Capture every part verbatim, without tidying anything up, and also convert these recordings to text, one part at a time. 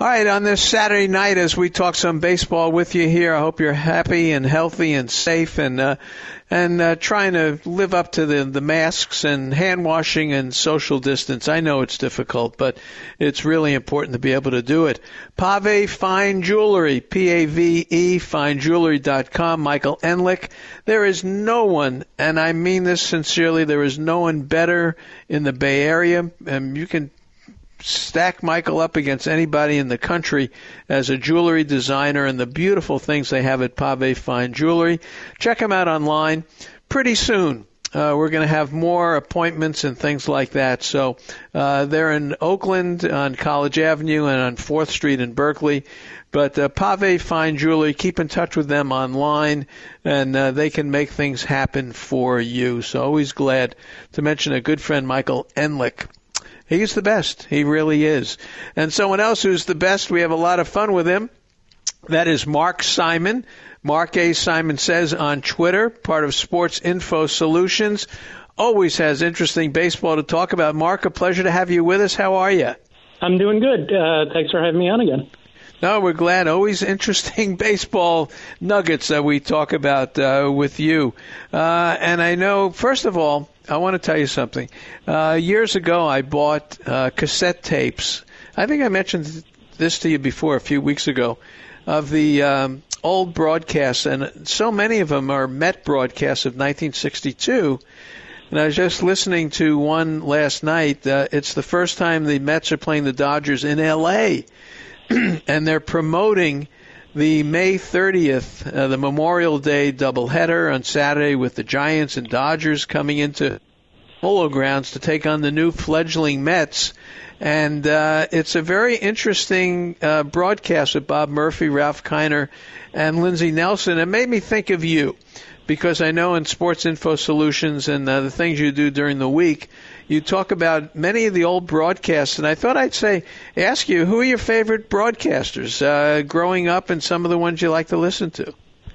All right, on this Saturday night as we talk some baseball with you here, I hope you're happy and healthy and safe and uh, and uh, trying to live up to the, the masks and hand washing and social distance. I know it's difficult, but it's really important to be able to do it. Pave Fine Jewelry, P A V E, fine jewelry dot com, Michael Enlick. There is no one, and I mean this sincerely, there is no one better in the Bay Area, and you can stack Michael up against anybody in the country as a jewelry designer and the beautiful things they have at Pave Fine Jewelry. Check them out online. Pretty soon, uh, we're going to have more appointments and things like that. So uh, they're in Oakland on College Avenue and on fourth Street in Berkeley. But uh, Pave Fine Jewelry, keep in touch with them online, and uh, they can make things happen for you. So always glad to mention a good friend, Michael Enlick. He's the best. He really is. And someone else who's the best, we have a lot of fun with him. That is Mark Simon. Mark A. Simon Says on Twitter, part of Sports Info Solutions. Always has interesting baseball to talk about. Mark, a pleasure to have you with us. How are you? I'm doing good. Uh, thanks for having me on again. No, we're glad. Always interesting baseball nuggets that we talk about uh, with you. Uh, and I know, first of all, I want to tell you something. Uh, years ago, I bought uh, cassette tapes. I think I mentioned this to you before a few weeks ago of the um, old broadcasts, and so many of them are Met broadcasts of nineteen sixty-two. And I was just listening to one last night. Uh, it's the first time the Mets are playing the Dodgers in L A and they're promoting the May thirtieth, uh, the Memorial Day doubleheader on Saturday with the Giants and Dodgers coming into Polo Grounds to take on the new fledgling Mets. And uh, it's a very interesting uh, broadcast with Bob Murphy, Ralph Kiner, and Lindsey Nelson. It made me think of you because I know in Sports Info Solutions and uh, the things you do during the week, you talk about many of the old broadcasts, and I thought I'd say, ask you, who are your favorite broadcasters uh, growing up and some of the ones you like to listen to?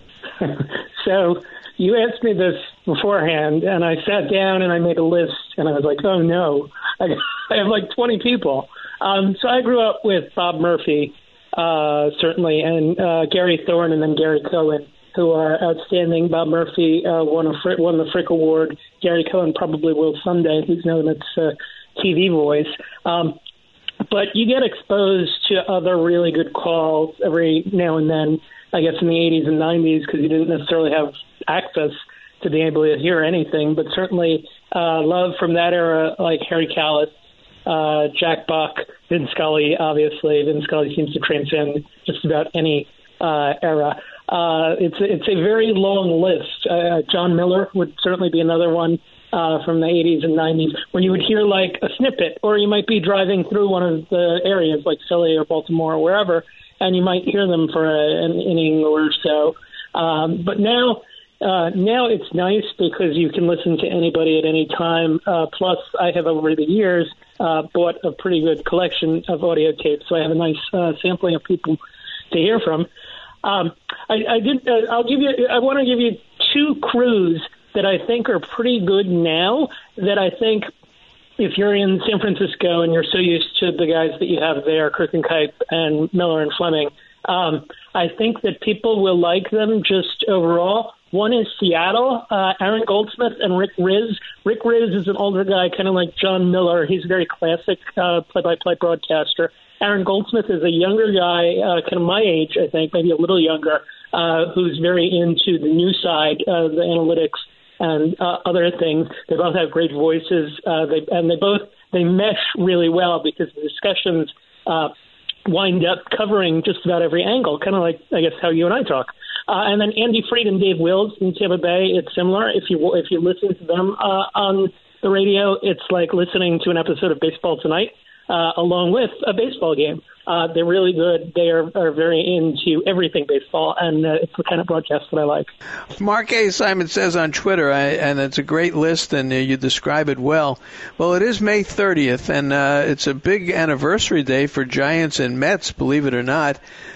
So you asked me this beforehand, and I sat down and I made a list, and I was like, oh, no, I, I have like twenty people. Um, so I grew up with Bob Murphy, uh, certainly, and uh, Gary Thorne and then Gary Cohen, who are outstanding. Bob Murphy uh, won, a Frick, won the Frick Award. Gary Cohen probably will someday. He's known as a T V voice. Um, but you get exposed to other really good calls every now and then, I guess in the eighties and nineties, because you didn't necessarily have access to being able to hear anything. But certainly uh, love from that era, like Harry Kalas, uh, Jack Buck, Vin Scully, obviously. Vin Scully seems to transcend just about any uh, era. Uh, it's it's a very long list. Uh, John Miller would certainly be another one uh, from the eighties and nineties, where you would hear like a snippet, or you might be driving through one of the areas like Philly or Baltimore or wherever, and you might hear them for a, an inning or so. Um, but now, uh, now it's nice because you can listen to anybody at any time. Uh, plus, I have over the years uh, bought a pretty good collection of audio tapes, so I have a nice uh, sampling of people to hear from. Um, I, I did. Uh, I'll give you. I want to give you two crews that I think are pretty good now. That I think, if you're in San Francisco and you're so used to the guys that you have there, Kirk and Kipe and Miller and Fleming, um, I think that people will like them just overall. One is Seattle, uh, Aaron Goldsmith and Rick Riz. Rick Riz is an older guy, kind of like John Miller. He's a very classic uh, play-by-play broadcaster. Aaron Goldsmith is a younger guy, uh, kind of my age, I think, maybe a little younger, uh, who's very into the news side, uh, the analytics and uh, other things. They both have great voices, uh, they, and they both they mesh really well because the discussions uh, wind up covering just about every angle, kind of like, I guess, how you and I talk. Uh, and then Andy Freed and Dave Wills in Tampa Bay, it's similar. If you if you listen to them uh, on the radio, it's like listening to an episode of Baseball Tonight. Uh, along with a baseball game. Uh, they're really good. They are, are very into everything baseball, and uh, it's the kind of broadcast that I like. Mark A. Simon Says on Twitter, I, and it's a great list, and uh, you describe it well. Well, it is May thirtieth, and uh, it's a big anniversary day for Giants and Mets, believe it or not.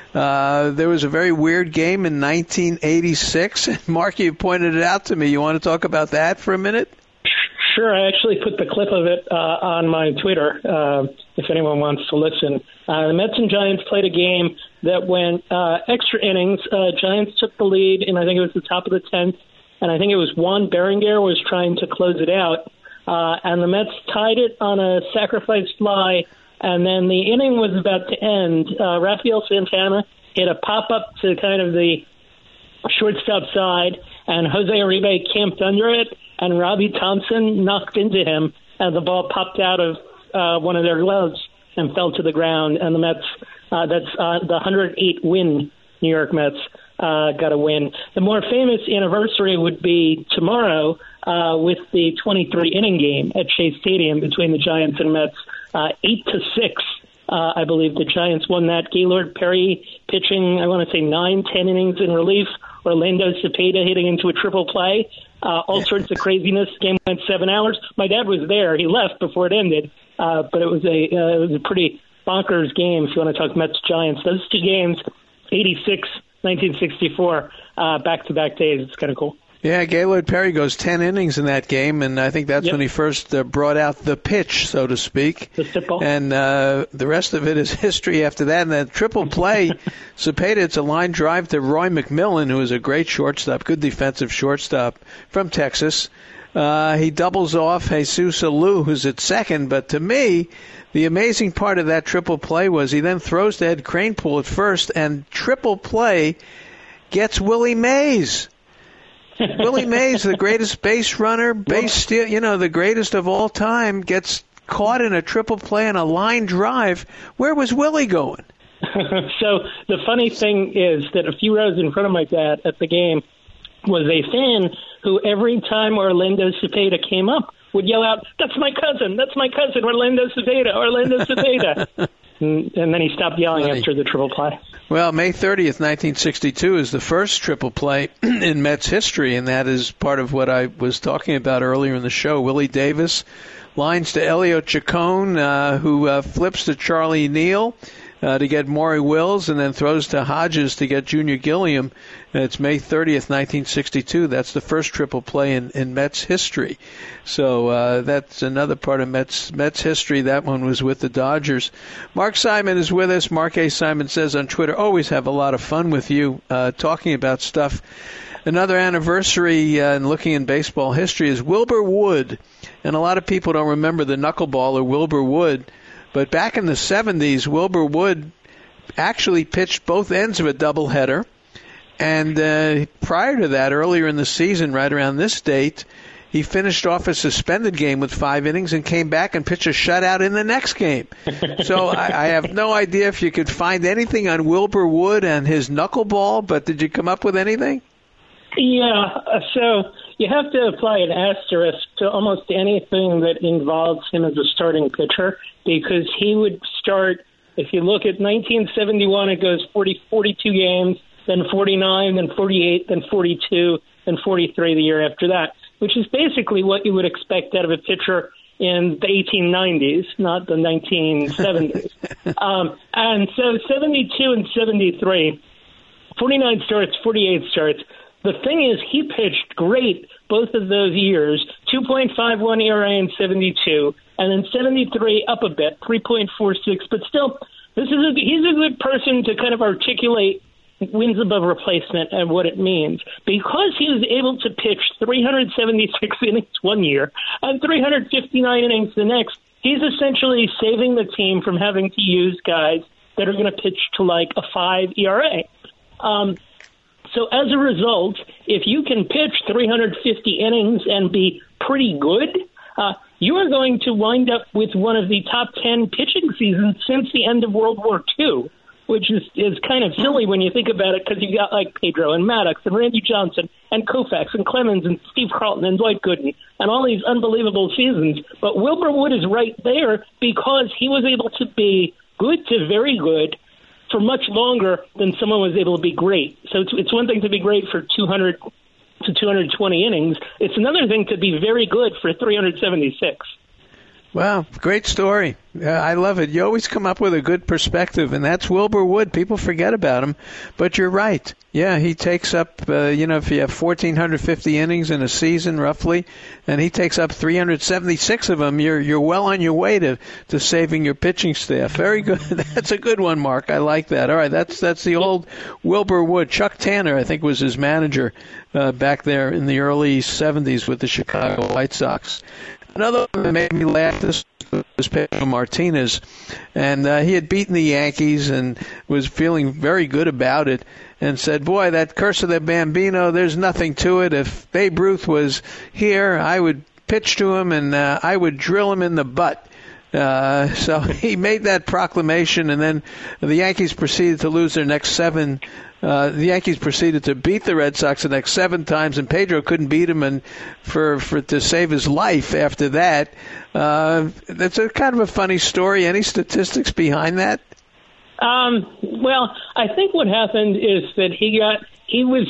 Uh, there was a very weird game in nineteen eighty-six, and Mark, you pointed it out to me. You want to talk about that for a minute? Sure. I actually put the clip of it uh, on my Twitter, uh, if anyone wants to listen. Uh, the Mets and Giants played a game that went uh, extra innings. Uh, Giants took the lead, and I think it was the top of the tenth, and I think it was Juan Berenguer was trying to close it out, uh, and the Mets tied it on a sacrifice fly, and then the inning was about to end. Uh, Rafael Santana hit a pop-up to kind of the shortstop side, and Jose Uribe camped under it, and Robbie Thompson knocked into him, and the ball popped out of uh, one of their gloves and fell to the ground, and the Mets, uh, that's uh, the one hundred eight win New York Mets, uh, got a win. The more famous anniversary would be tomorrow uh, with the twenty-three inning game at Shea Stadium between the Giants and Mets, uh, eight to six. Uh, I believe the Giants won that. Gaylord Perry pitching, I want to say nine, ten innings in relief. Orlando Cepeda hitting into a triple play. Uh, all sorts of craziness. Game went seven hours. My dad was there. He left before it ended. Uh, but it was a uh, it was a pretty bonkers game if you want to talk Mets Giants. Those two games, eighty-six, nineteen sixty-four, uh, back-to-back days. It's kind of cool. Yeah, Gaylord Perry goes ten innings in that game, and I think that's yep. when he first uh, brought out the pitch, so to speak. The football. And uh, the rest of it is history after that. And that triple play, Cepeda, it's a line drive to Roy McMillan, who is a great shortstop, good defensive shortstop from Texas. Uh, he doubles off Jesus Alou, who's at second. But to me, the amazing part of that triple play was he then throws to Ed Kranepool at first, and triple play gets Willie Mays. Willie Mays, the greatest base runner, base steal, you know, the greatest of all time, gets caught in a triple play and a line drive. Where was Willie going? So the funny thing is that a few rows in front of my dad at the game was a fan who every time Orlando Cepeda came up would yell out, "That's my cousin, that's my cousin, Orlando Cepeda, Orlando Cepeda." and, and then he stopped yelling Funny. after the triple play. Well, May thirtieth, nineteen sixty-two is the first triple play in Mets history, and that is part of what I was talking about earlier in the show. Willie Davis lines to Elio Chacon, uh, who uh, flips to Charlie Neal uh, to get Maury Wills, and then throws to Hodges to get Junior Gilliam. And it's May thirtieth, nineteen sixty-two. That's the first triple play in, in Mets history. So uh, that's another part of Mets Mets history. That one was with the Dodgers. Mark Simon is with us. Mark A. Simon says on Twitter, always have a lot of fun with you uh, talking about stuff. Another anniversary uh, in looking in baseball history is Wilbur Wood. And a lot of people don't remember the knuckleballer Wilbur Wood. But back in the seventies, Wilbur Wood actually pitched both ends of a doubleheader. And uh, prior to that, earlier in the season, right around this date, he finished off a suspended game with five innings and came back and pitched a shutout in the next game. So I, I have no idea if you could find anything on Wilbur Wood and his knuckleball, but did you come up with anything? Yeah, so you have to apply an asterisk to almost anything that involves him as a starting pitcher, because he would start, if you look at nineteen seventy-one, it goes forty, forty-two games, then forty-nine, then forty-eight, then forty-two, then forty-three the year after that, which is basically what you would expect out of a pitcher in the eighteen nineties, not the nineteen seventies. um, and so seventy-two and seventy-three, forty-nine starts, forty-eight starts. The thing is, he pitched great both of those years, two point five one E R A in seventy-two, and then seventy-three up a bit, three point four six. But still, this is a, he's a good person to kind of articulate wins above replacement and what it means. Because he was able to pitch three hundred seventy-six innings one year and three hundred fifty-nine innings the next, he's essentially saving the team from having to use guys that are going to pitch to like a five E R A. Um, so as a result, if you can pitch three hundred fifty innings and be pretty good, uh, you are going to wind up with one of the top ten pitching seasons since the end of World War Two. Which is, is kind of silly when you think about it, because you got like Pedro and Maddox and Randy Johnson and Koufax and Clemens and Steve Carlton and Dwight Gooden and all these unbelievable seasons. But Wilbur Wood is right there because he was able to be good to very good for much longer than someone was able to be great. So it's, it's one thing to be great for two hundred to two hundred twenty innings. It's another thing to be very good for three hundred seventy-six. Wow, great story. Uh, I love it. You always come up with a good perspective, and that's Wilbur Wood. People forget about him, but you're right. Yeah, he takes up, uh, you know, if you have one thousand four hundred fifty innings in a season, roughly, and he takes up three hundred seventy-six of them, you're you're well on your way to, to saving your pitching staff. Very good. That's a good one, Mark. I like that. All right, that's that's the old Wilbur Wood. Chuck Tanner, I think, was his manager uh, back there in the early seventies with the Chicago White Sox. Another one that made me laugh this was Pedro Martinez, and uh, he had beaten the Yankees and was feeling very good about it, and said, boy, that curse of the Bambino, there's nothing to it. If Babe Ruth was here, I would pitch to him and uh, I would drill him in the butt. Uh, so he made that proclamation, and then the Yankees proceeded to lose their next seven. Uh, the Yankees proceeded to beat the Red Sox the next seven times, and Pedro couldn't beat him, and for, for to save his life after that. Uh, that's a kind of a funny story. Any statistics behind that? Um, well, I think what happened is that he got he was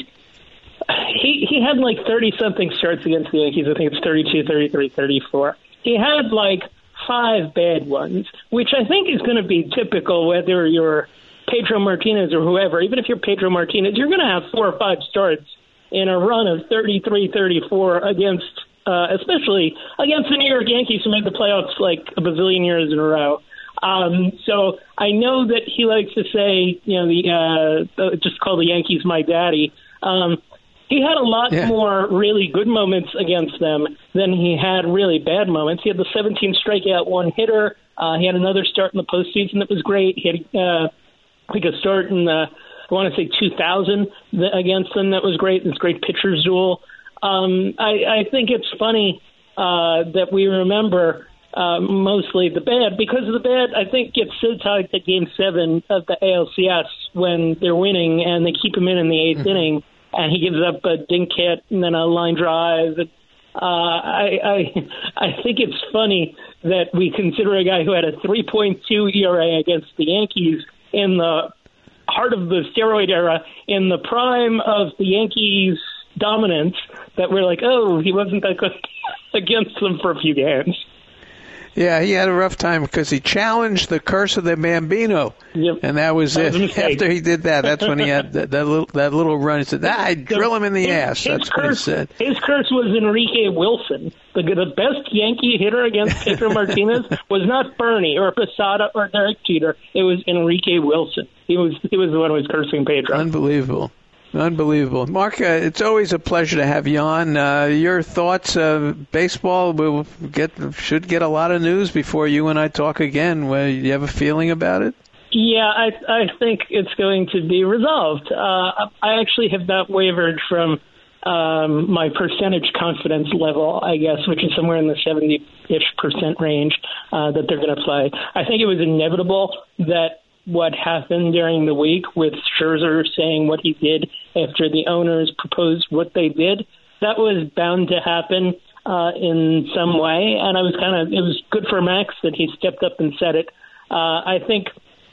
he he had like thirty something starts against the Yankees. I think it's thirty-two, thirty-three, thirty-four. He had like five bad ones, which I think is going to be typical whether you're Pedro Martinez or whoever. Even if you're Pedro Martinez, you're going to have four or five starts in a run of thirty-three, thirty-four against, uh, especially against the New York Yankees who made the playoffs like a bazillion years in a row. Um, so I know that he likes to say, you know, the uh, just call the Yankees my daddy. Um, he had a lot yeah. more really good moments against them than he had really bad moments. He had the seventeen strikeout one hitter. Uh, he had another start in the postseason that was great. He had uh, I think a start in the, I want to say two thousand against them that was great. This great pitcher's duel. Um, I, I think it's funny uh, that we remember uh, mostly the bad, because the bad, I think, gets so tied to Game seven of the A L C S when they're winning and they keep him in in the eighth mm-hmm. inning, and he gives up a dink hit and then a line drive. Uh, I, I I think it's funny that we consider a guy who had a three point two E R A against the Yankees in the heart of the steroid era, in the prime of the Yankees' dominance, that we're like, oh, he wasn't that good against them for a few games. Yeah, he had a rough time because he challenged the curse of the Bambino, yep. and that was that it. Was After he did that, that's when he had that, that little that little run. He said, ah, I'd drill him in the his, ass. His that's curse, what he said. His curse was Enrique Wilson. The, the best Yankee hitter against Pedro Martinez was not Bernie or Posada or Derek Jeter. It was Enrique Wilson. He was he was the one who was cursing Pedro. Unbelievable. Unbelievable. Mark, uh, it's always a pleasure to have you on. Uh, your thoughts, uh, baseball will get should get a lot of news before you and I talk again. Well, you have a feeling about it? Yeah, I, I think it's going to be resolved. Uh, I actually have not wavered from um, my percentage confidence level, I guess, which is somewhere in the seventy-ish percent range uh, that they're going to play. I think it was inevitable that what happened during the week with Scherzer saying what he did after the owners proposed what they did, that was bound to happen uh, in some way. And I was kind of, it was good for Max that he stepped up and said it. Uh, I think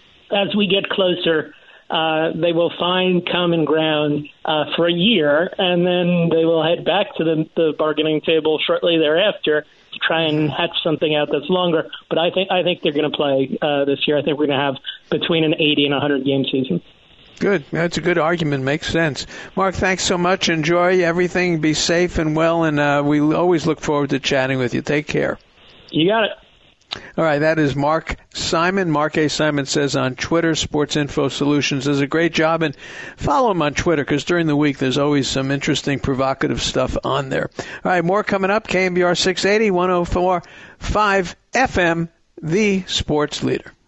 as we get closer, uh, they will find common ground uh, for a year, and then they will head back to the, the bargaining table shortly thereafter to try and hatch something out that's longer. But I think I think they're going to play uh, this year. I think we're going to have between an eighty and one hundred game season. Good. That's a good argument. Makes sense. Mark, thanks so much. Enjoy everything. Be safe and well, and uh, we always look forward to chatting with you. Take care. You got it. All right, that is Mark Simon. Mark A. Simon says on Twitter, Sports Info Solutions does a great job. And follow him on Twitter, because during the week there's always some interesting, provocative stuff on there. All right, more coming up. K M B R six eighty, one oh four point five F M, the sports leader.